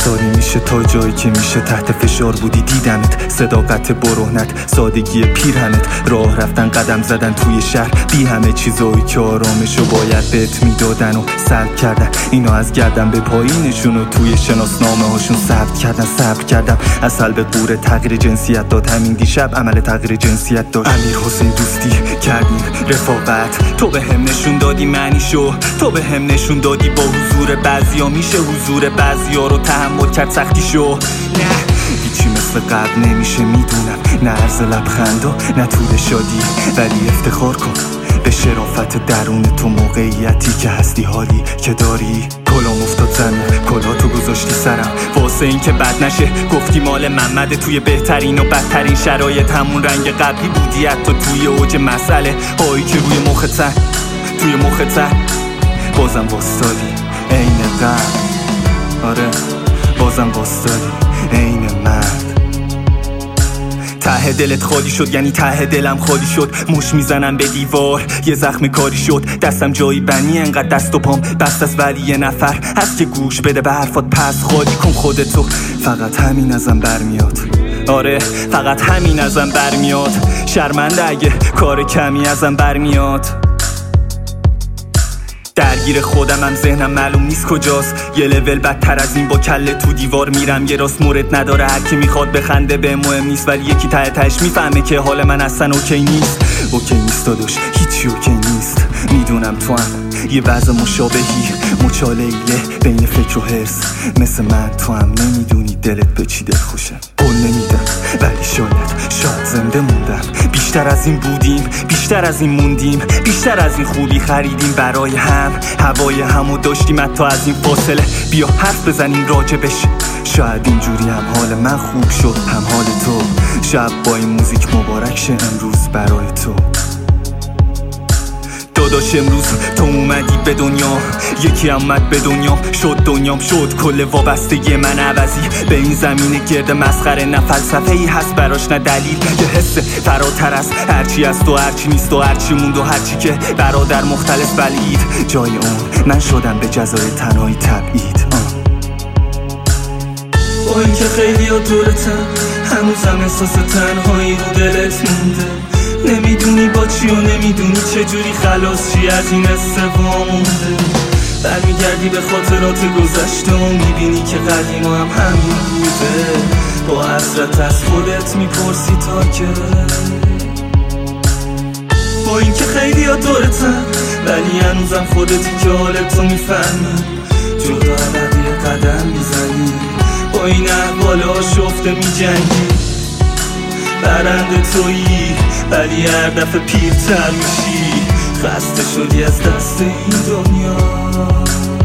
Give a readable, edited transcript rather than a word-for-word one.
رفتاری میشه تا جایی که میشه، تحت فشار بودی دیدمت، صداقت برهنت، سادگی پیرهنت، راه رفتن قدم زدن توی شهر، بی همه چیزایی که آرامشو باید بهت میدادن و سلب کردن. اینا از گردن به پایینشون و توی شناسنامه هاشون ثبت کردن. صبر کردم از سلب قوره تغییر جنسیت داد، همین دیشب عمل تغییر جنسیت داشت. امیر حسین دوستی کردیم رفاقت، تو به هم نشون دادی معنیشو، تو به هم نشون دادی با حضور بعضیا میشه حضور بعضیا رو تحمل کرد سختیشو. نه هیچی مثل قبل نمیشه میدونم، نه عرض لبخندا نه طول شادی، ولی افتخار کن به شرافت درون تو، موقعیتی که هستی، حالی که داری. کلام افتاد زمین، کلا تو گذاشتی سرم، واسه این که بد نشه گفتی مال محمده. توی بهترین و بدترین شرایط همون رنگ قبلی بودی، حتی توی اوج مسئله هایی که روی مخت توی مخت بازم واسطادی عین قبل. آره بازم واسطادی عین مرد. ته دلت خالی شد یعنی ته دلم خالی شد، مش میزنم به دیوار یه زخم کاری شد، دستم جایی بنی انقدر دست و پام بست است، ولی یه نفر هست که گوش بده به حرفات، پس خالی کن خودتو. فقط همین ازم برمیاد، آره فقط همین ازم برمیاد، شرمنده اگه کار کمی ازم برمیاد. درگیر خودمم ذهنم معلوم نیست کجاست، یه لول بدتر از این با کله تو دیوار میرم، یه راست مورد نداره هر کی میخواد بخنده به مهم نیست، ولی یکی ته تهش میفهمه که حال من اصلا اوکی نیست. اوکی نیست داداش هیچی اوکی نیست، میدونم تو هم یه وضع مشابهی، مچاله‌ایه بین فکر و حرص، مثل من تو هم نمیدونی دلت به چی دل خوشه. قول نمیدم ولی شاید زنده موندم، بیشتر از این بودیم بیشتر از این موندیم، بیشتر از این خوبی خریدیم برای هم، هوای همو داشتیم حتی از این فاصله. بیا حرف بزنیم راجبش، شاید اینجوری هم حال من خوب شد هم حال تو، شب با این موزیک مبارک شه امروز برای تو. داداش امروز تو اومدی به دنیا، یکی اومد به دنیا شد دنیام شد، کل وابستگی من عوضی به این زمین گرد مسخره، نه فلسفه ای هست براش نه دلیل، یه حس فراتر از هرچی است و هرچی نیست و هرچی موند و هرچی که برادر مختلف بلید، جای اون من شدم به جزای تنهایی تبعید. با اینکه خیلی ها دورتن هنوزم احساس تنهایی رو دلت مونده، نمیدونی با چی و نمیدونی چجوری خلاص چی از این استوا مونده، برمیگردی به خاطرات گذشته و میبینی که قدیما هم همین بوده، با حسرت از خودت میپرسی تا که. با اینکه خیلی ها دورتن ولی هنوزم خودتی که حالتو میفهمی، جدا عددی قدم میزنی، با این احوال آشفته میجنگی، برنده تویی ولی هر دفعه پیرتر میشی، خسته شدی از دست این دنیا.